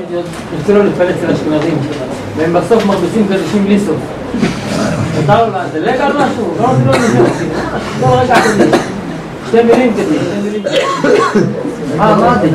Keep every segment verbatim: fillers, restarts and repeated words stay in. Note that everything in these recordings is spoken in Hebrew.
יוצא לו לפעל אצל אשכנזים, והם בסוף מרביצים קדושים בלי סוף. מותר לו לדלג על משהו? לא, זה לא נשאר. לא, רגע, כדי. שתי מילים כדי, שתי מילים כדי. מה, מה זה?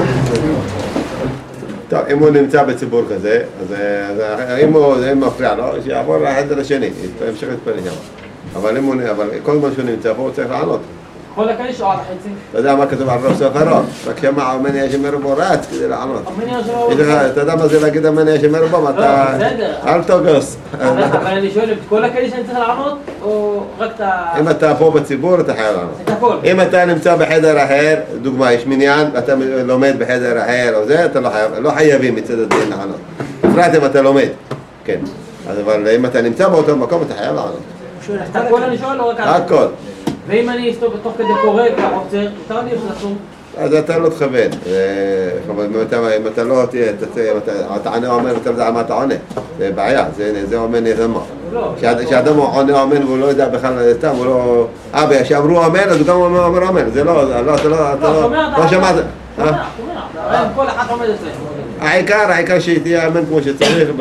טוב, אם הוא נמצא בציבור כזה, אז אם הוא מפריע לו, שיעבור לחדר השני, ימשיך להתפלל שם. אבל אם הוא, אבל כל זמן שהוא נמצא פה, הוא צריך לענות. כל הקדיש או על החצי? אתה יודע מה כתוב על רב ספרות? רק שמע המני השמר בו רץ כדי לענות. אתה יודע מה זה להגיד המני השמר בו? אתה... אל תוגוס. אבל אני שואל, כל הקדיש אני צריך לענות, או רק את ה... אם אתה פה בציבור, אתה חייב לענות. את הכל. אם אתה נמצא בחדר אחר, דוגמה, יש מניין, אתה לומד בחדר אחר או זה, אתה לא חייבים מצד הדין לענות. בפרט אם אתה לומד. כן. אבל אם אתה נמצא באותו מקום, אתה חייב לענות. את הכל אני שואל, או רק... הכל. ואם אני אסתור בתוך כדי קורא ועוצר, יותר לי שאסור? אז אתה לא תכוון. אם אתה לא תענה אומר, אתה יודע מה אתה עונה. זה בעיה, זה אומר נזמה. כשאדם עונה אמן והוא לא יודע בכלל סתם, הוא לא... אה, כשאמרו אמן, אז הוא גם אומר אמן. זה לא, אתה לא... לא שמעת. שומע, שומע. כל אחד עומד אצלנו. העיקר, העיקר שתהיה אמן כמו שצריך.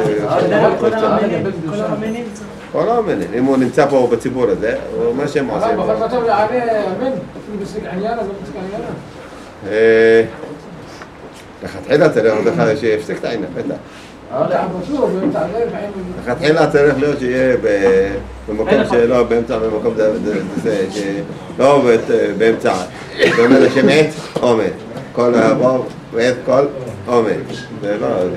כל האמנים, אם הוא נמצא פה בציבור הזה, מה שהם עושים? אבל מה טוב לענה אמן? אפילו בסליק עניין, אז לא בסליק עניין? לכתחילה צריך לך שיפסיק את העניין, בטח. לכתחילה צריך להיות שיהיה במקום שלא באמצע, במקום שלא באמצע, זאת אומרת שמעת, עומד. כל הבוא ועת כל עומד.